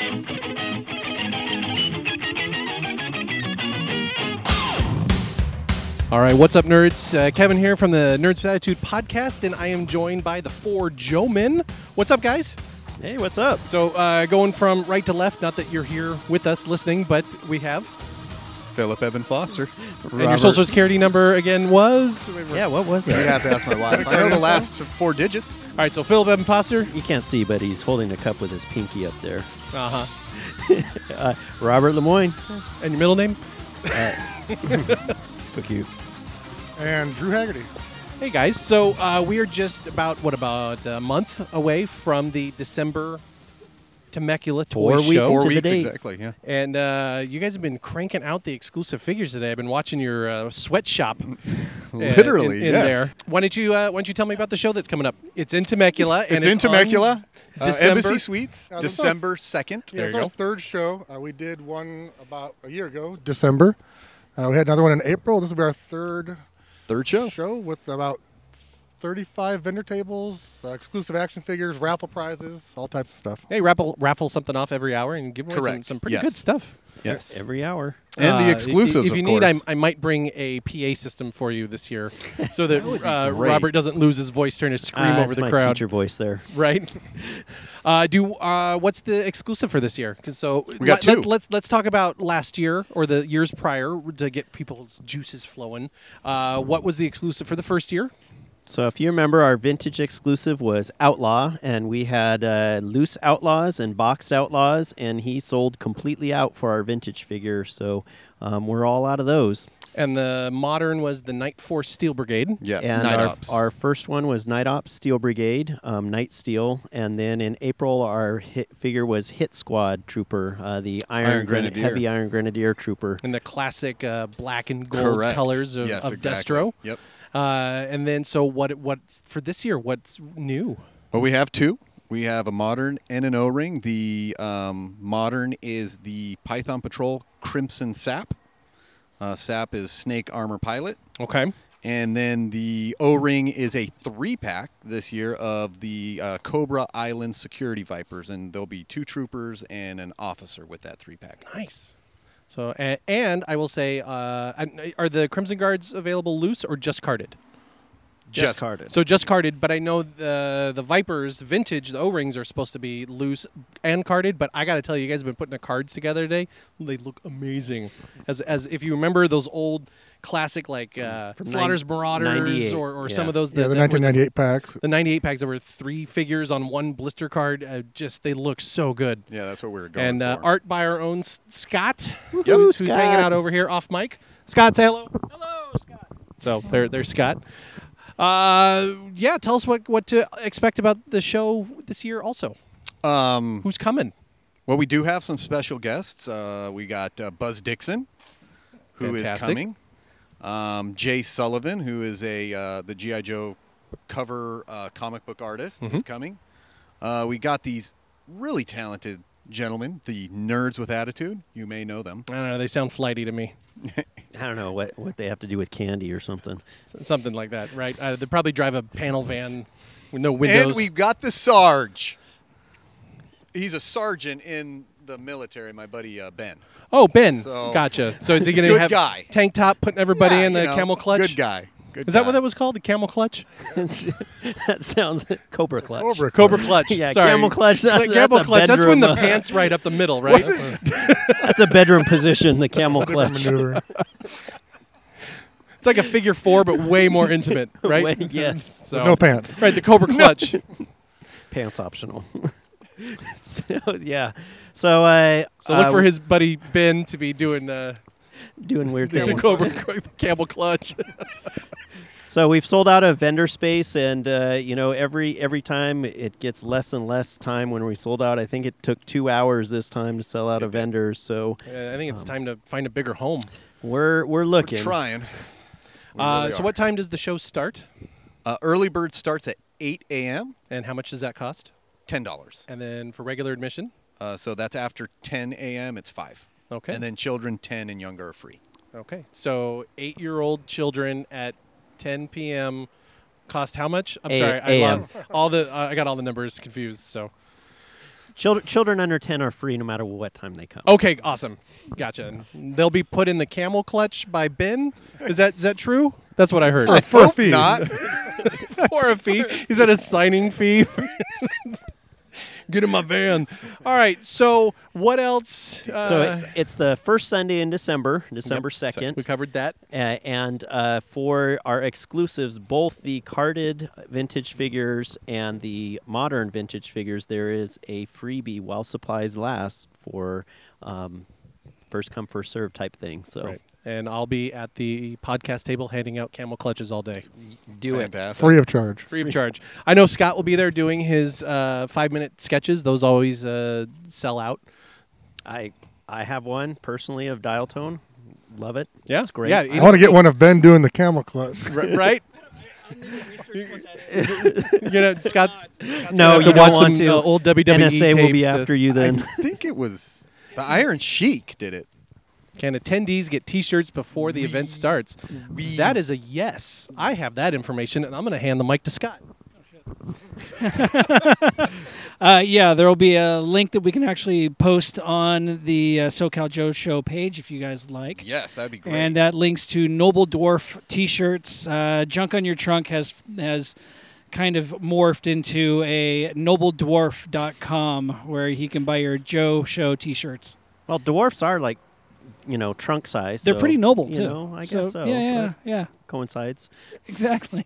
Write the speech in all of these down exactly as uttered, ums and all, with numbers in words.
All right, what's up, nerds? Uh, Kevin here from the Nerds with Attitude podcast, and I am joined by the four Joe-men. What's up, guys? Hey, what's up? So, uh, going from right to left, not that you're here with us listening, but we have... Philip Evan Foster. And your social security number, again, was... Yeah, what was You'd that? have to ask my wife. I know the last four digits. All right, so Philip Evan Foster. You can't see, but he's holding a cup with his pinky up there. Uh-huh. uh, Robert Lemoyne. And your middle name? Uh, fuck you. And Drew Haggerty. Hey, guys. So, uh, we are just about, what, about a month away from the December Temecula Toy Four Show. weeks Four to the weeks, date. exactly, yeah. And uh, you guys have been cranking out the exclusive figures today. I've been watching your uh, sweatshop. uh, Literally, in, in yes. there. Why don't you uh, Why don't you tell me about the show that's coming up? It's in Temecula. and It's in on Temecula. Uh, December. Embassy Suites, Uh, this is December second. Yeah, There it's you our go. third show. Uh, we did one about a year ago, December. Uh, we had another one in April. This will be our third Third show. show with about thirty-five vendor tables, uh, exclusive action figures, raffle prizes, all types of stuff. Hey, raffle raffle something off every hour and give away some, Correct. some pretty Yes. good stuff. Yes. Every hour. And Uh, the exclusives, If, if you of need, I, course. I might bring a P A system for you this year, so that, uh, great. Robert doesn't lose his voice trying to scream Ah, over that's the my crowd. teacher voice there. Right. Uh, do uh, what's the exclusive for this year? 'Cause so We got let, two. Let, let's let's talk about last year or the years prior to get people's juices flowing. Uh, what was the exclusive for the first year? So if you remember, our vintage exclusive was Outlaw, and we had uh, loose Outlaws and boxed Outlaws, and he sold completely out for our vintage figure. So um, we're all out of those. And the modern was the Night Force Steel Brigade. Yeah, And Night our, Ops. our first one was Night Ops Steel Brigade, um, Night Steel, and then in April our hit figure was Hit Squad Trooper, uh, the Iron, Iron Gren- Grenadier. Heavy Iron Grenadier Trooper. In the classic uh, black and gold Correct. colors of, yes, of exactly. Destro. Yep. Uh, and then, so what? What for this year? What's new? Well, we have two. We have a modern and an O-ring. The um, modern is the Python Patrol Crimson Sap. Uh, Sap is Snake Armor Pilot. Okay. And then the O-ring is a three-pack this year of the uh, Cobra Island Security Vipers, and there'll be two troopers and an officer with that three-pack. Nice. So, and, and I will say, uh, and are the Crimson Guards available loose or just carded? Just carded. So just carded, but I know the the Vipers, the vintage, the O-rings are supposed to be loose and carded. But I got to tell you, you guys have been putting the cards together today. They look amazing. As as if you remember those old classic like uh, From Slaughter's nine- Marauders ninety-eight, or, or yeah. some of those. Yeah, that- the that were nineteen ninety-eight packs. The ninety-eight packs that were three figures on one blister card. Uh, just they look so good. Yeah, that's what we were going And uh, for. art by our own S- Scott, Woohoo, who's, who's Scott. hanging out over here off mic. Scott, say hello. Hello, Scott. So there, there's Scott. Uh, yeah, tell us what, what to expect about the show this year. Also, Um, who's coming? well, we do have some special guests. Uh, we got uh, Buzz Dixon, who is Fantastic. coming. Um, Jay Sullivan, who is a uh, the G I. Joe cover uh, comic book artist, is Mhm. coming. Uh, we got these really talented gentlemen, the Nerds with Attitude. You may know them. I don't know. They sound flighty to me. I don't know what, what they have to do with candy or something. S- Something like that, right? Uh, they probably drive a panel van with no windows. And we've got the Sarge. He's a sergeant in the military, my buddy uh, Ben. oh, Ben. So- Gotcha. So is he going to Good have guy. tank top putting everybody Yeah, in the you know, camel clutch? Good guy. Good Is that guy. what that was called? The camel clutch? That sounds Cobra Clutch. Cobra. Cobra clutch. Yeah, Sorry. camel clutch. That's, Like, camel that's a clutch. That's when the bedroom, uh, pants right up the middle, right? That's a bedroom position. The camel Different clutch. maneuver. It's like a figure four, but way more intimate, right? Way- yes. So, No pants. right, the Cobra clutch. Pants optional. so, yeah. So I So look uh, for his buddy Ben to be doing uh, doing weird the things. Cobra camel clutch. So we've sold out of vendor space, and uh, you know every every time it gets less and less time when we sold out. I think it took two hours this time to sell out of vendors. So Uh, I think it's Um, time to find a bigger home. we're we're We're looking. trying. We Uh, really so are. what time does the show start? Uh, early bird starts at eight a.m. And how much does that cost? ten dollars. And then for regular admission? Uh, so that's after ten a.m. It's five. Okay. And then children ten and younger are free. Okay. So eight-year-old children at ten p.m. cost how much? I'm A- sorry. I A M. lost all the. Uh, I got all the numbers confused. So Children, children under ten are free no matter what time they come. Okay, awesome. Gotcha. And they'll be put in the camel clutch by Ben. Is that is that true? That's what I heard. For, for a fee. Not. For a fee. Is that a signing fee? Get in my van. All right. So what else? Uh, So it's, it's the first Sunday in December, December second. we covered that. Uh, and uh, for our exclusives, both the carded vintage figures and the modern vintage figures, there is a freebie while supplies last for um, first come, first serve type thing. So Right. And I'll be at the podcast table handing out camel clutches all day. do it. Fantastic. Free of charge. Free of charge. I know Scott will be there doing his uh, five-minute sketches. Those always uh, sell out. I I have one personally of Dial Tone. Love it. Yeah, It's great. Yeah, I want to get one of Ben doing the camel clutch. R- right? you know, Scott. No, have you to watch don't want some, to. uh, old W W E N S A will be tapes to- after you then. I think it was the Iron Sheik did it. Can attendees get T-shirts before the event starts? we- That is a yes. I have that information, and I'm going to hand the mic to Scott. Uh, yeah, there will be a link that we can actually post on the uh, SoCal Joe Show page if you guys like. Yes, that'd be great. And that links to Noble Dwarf T-shirts. Uh, Junk on Your Trunk has has kind of morphed into a noble dwarf dot com where you can buy your Joe Show T-shirts. Well, dwarfs are like, you know, trunk size. They're so, pretty noble you too. know, I So, guess so. Yeah, So yeah, that yeah. coincides. Exactly.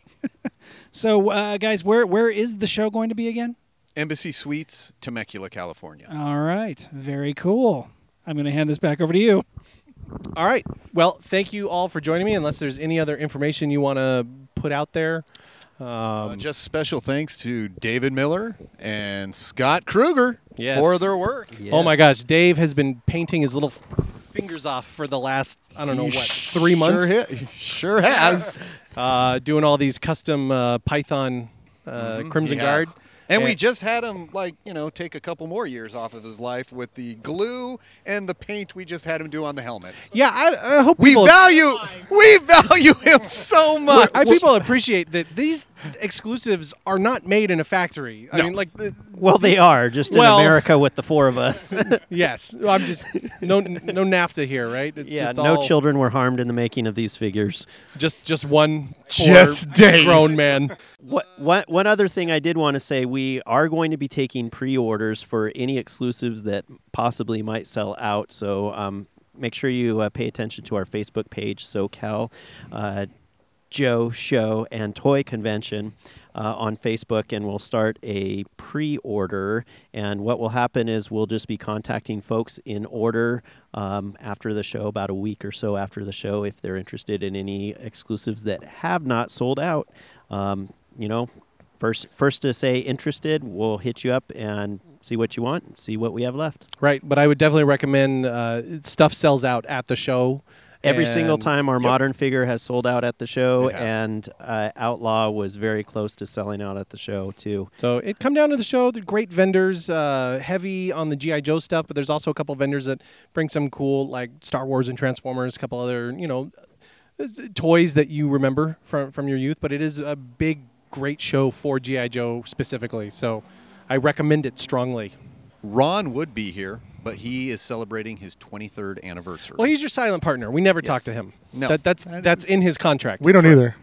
So, uh, guys, where where is the show going to be again? Embassy Suites, Temecula, California. All right. Very cool. I'm going to hand this back over to you. All right. Well, thank you all for joining me. Unless there's any other information you want to put out there. Um, Uh, just special thanks to David Miller and Scott Kruger Yes. for their work. Oh my Yes. gosh, Dave has been painting his little fingers off for the last I don't know He what sh- three months. Sure, ha- sure has. Uh, doing all these custom uh, Python uh, Mhm, Crimson he Guard. has. And we And- just had him, like, you know, take a couple more years off of his life with the glue and the paint we just had him do on the helmets. Yeah, I, I hope We people value, we value him so much. I people appreciate that these exclusives are not made in a factory. I No. mean, like, the, Well, they are just Well- in America with the four of us. yes, I'm just no no NAFTA here, right? It's yeah, just no all, children were harmed in the making of these figures. Just just one Just poor Dave. grown man. What, what, one other thing I did want to say, we are going to be taking pre-orders for any exclusives that possibly might sell out. So um, make sure you uh, pay attention to our Facebook page, SoCal uh, Joe Show and Toy Convention uh, on Facebook, and we'll start a pre-order. And what will happen is we'll just be contacting folks in order um, after the show, about a week or so after the show, if they're interested in any exclusives that have not sold out. Um, you know, first first to say interested, we'll hit you up and see what you want, see what we have left. Right, but I would definitely recommend uh, stuff sells out at the show. Every single and- time our Yep. modern figure has sold out at the show, It has. and uh, Outlaw was very close to selling out at the show, too. So it come down to the show. They're great vendors, uh, heavy on the G I. Joe stuff, but there's also a couple vendors that bring some cool, like Star Wars and Transformers, a couple other, you know, uh, toys that you remember from from your youth. But it is a big, great show for G I. Joe specifically. So I recommend it strongly. Ron would be here, but he is celebrating his twenty-third anniversary. Well, he's your silent partner. We never talk Yes. to him. No. that, that's I that's didn't- in his contract. We don't either.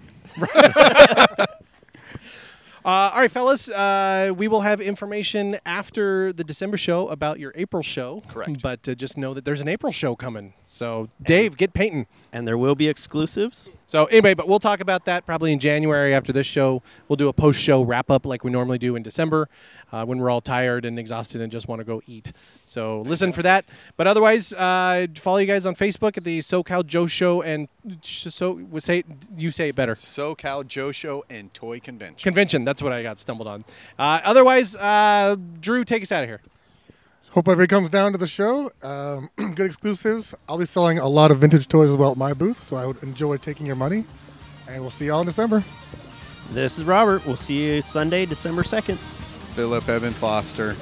Uh, all right, fellas, uh, we will have information after the December show about your April show. Correct. But uh, just know that there's an April show coming. So, Dave, get painting. And there will be exclusives. So, anyway, but we'll talk about that probably in January after this show. We'll do a post-show wrap-up like we normally do in December uh, when we're all tired and exhausted and just want to go eat. So, listen for that. But otherwise, uh, follow you guys on Facebook at the SoCal Joe Show and so we say you say it better. SoCal Joe Show and Toy Convention. Convention. That's what I got stumbled on. Uh, otherwise, uh, Drew, take us out of here. Hope everybody comes down to the show. Um, good exclusives. I'll be selling a lot of vintage toys as well at my booth, so I would enjoy taking your money. And we'll see y'all in December. This is Robert. We'll see you Sunday, December second. Philip Evan Foster.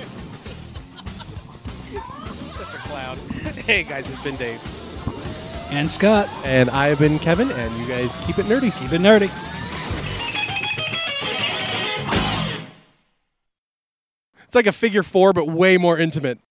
Such a clown. Hey, guys, it's been Dave. And Scott, And I have been Kevin, and you guys keep it nerdy. keep it nerdy. It's like a figure four, but way more intimate.